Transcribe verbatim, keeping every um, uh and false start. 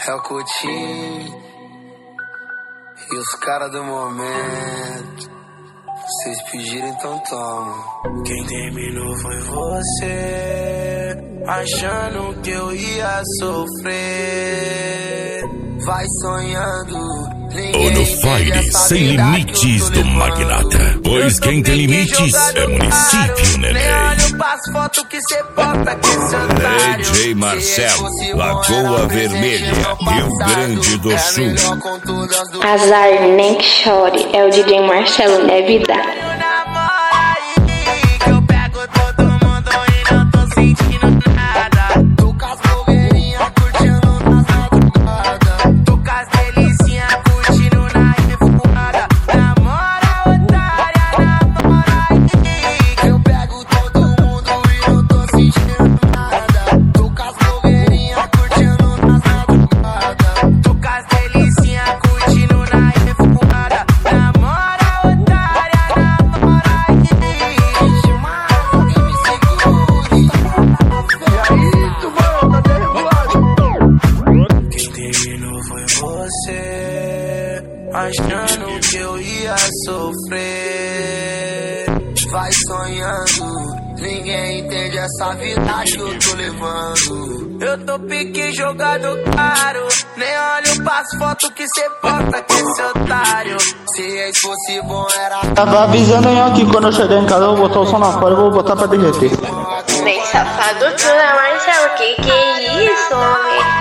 É o Coutinho e os caras do momento. Vocês pediram, então toma. Quem terminou foi você, achando que eu ia sofrer. Vai sonhando. O no Fire sem limites do Magnata. Pois quem tem limites é município, neném. D J Marcelo, Lagoa Vermelha, Rio Grande do Sul. Azar, nem que chore, é o D J Marcelo, né, vida? Eu pego todo mundo e não tô sentindo nada. Tô com as blogueirinhas curtindo nas madrugadas. Tô com as delicinhas curtindo na revoada. Namora, otária, namora aí. Eu pego todo mundo e não tô sentindo nada. Tô com as blogueirinhas curtindo nas madrugadas. Tô com as delicinhas curtindo na revoada. Namora, otária, namora aí. Quem terminou foi você, achando que eu ia sofrer. Vai sonhando, ninguém entende essa vida que eu tô levando. Eu tô pique jogado caro, nem olho pras fotos que cê posta com esse otário. Se ex fosse bom era... Tava avisando eu aqui, quando eu chegar em casa eu vou botar o som na fora e vou botar pra derreter. Vem safado tu, né, Marcelo? Que que é isso, homem?